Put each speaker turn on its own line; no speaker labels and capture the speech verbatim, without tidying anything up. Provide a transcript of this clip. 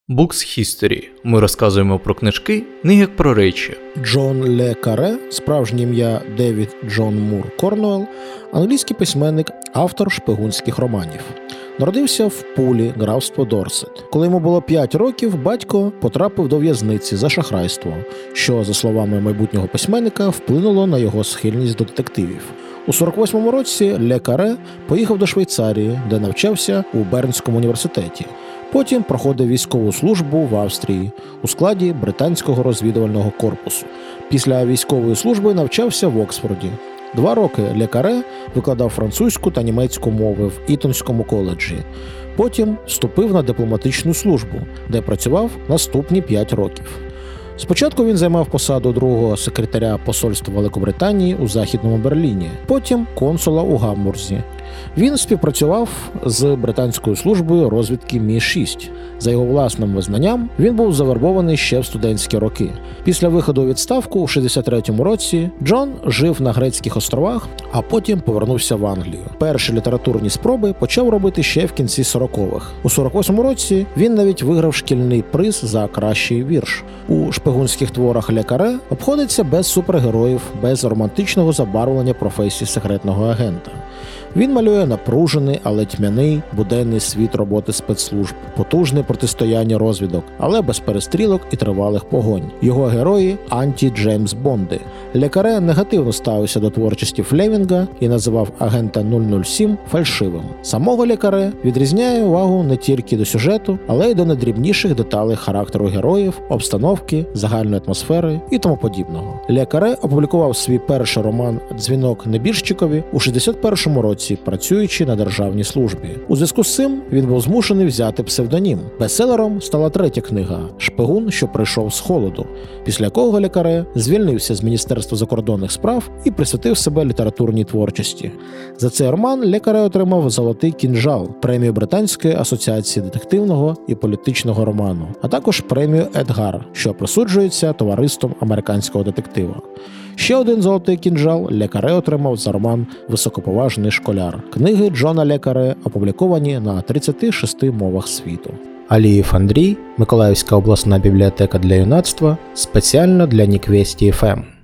Books History. Ми розказуємо про книжки, не як про речі.
Джон Ле Каре, справжнє ім'я Девід Джон Мур Корнуелл, англійський письменник, автор шпигунських романів. Народився в Пулі, графство Дорсет. Коли йому було п'ять років, батько потрапив до в'язниці за шахрайство, що, за словами майбутнього письменника, вплинуло на його схильність до детективів. У сорок восьмому році Ле Каре поїхав до Швейцарії, де навчався у Бернському університеті. Потім проходив військову службу в Австрії у складі британського розвідувального корпусу. Після військової служби навчався в Оксфорді. Два роки Ле Каре викладав французьку та німецьку мови в Ітонському коледжі. Потім вступив на дипломатичну службу, де працював наступні п'ять років. Спочатку він займав посаду другого секретаря посольства Великобританії у Західному Берліні, потім консула у Гамбурзі. Він співпрацював з британською службою розвідки Мі шість. За його власним визнанням, він був завербований ще в студентські роки. Після виходу у відставку у шістдесят третьому році Джон жив на Грецьких островах, а потім повернувся в Англію. Перші літературні спроби почав робити ще в кінці сорокових. У сорок восьмому році він навіть виграв шкільний приз за кращий вірш. У шпигунських творах Ле Каре обходиться без супергероїв, без романтичного забарвлення професії секретного агента. Він малює напружений, але тьмяний, буденний світ роботи спецслужб, потужне протистояння розвідок, але без перестрілок і тривалих погонь. Його герої – анті-Джеймс Бонди. Ле Каре негативно ставився до творчості Флемінга і називав агента нуль нуль сім фальшивим. Самого Ле Каре відрізняє увагу не тільки до сюжету, але й до найдрібніших деталей характеру героїв, обстановки, загальної атмосфери і тому подібного. Ле Каре опублікував свій перший роман «Дзвінок небіжчикові» у шістдесят першому році, працюючи на державній службі. У зв'язку з цим він був змушений взяти псевдонім. Бестселером стала третя книга «Шпигун, що прийшов з холоду», після якого Ле Каре звільнився з Міністерства закордонних справ і присвятив себе літературній творчості. За цей роман Ле Каре отримав «Золотий кінжал», премію Британської асоціації детективного і політичного роману, а також премію Едгар, що присуджується товариством американського детектива. Ще один «Золотий кінжал» Ле Каре отримав за роман «Високоповажний школяр». Книги Джона Ле Каре опубліковані на тридцяти шести мовах світу. Алієв Андрій, Миколаївська обласна бібліотека для юнацтва, спеціально для Ніквесті еф ем.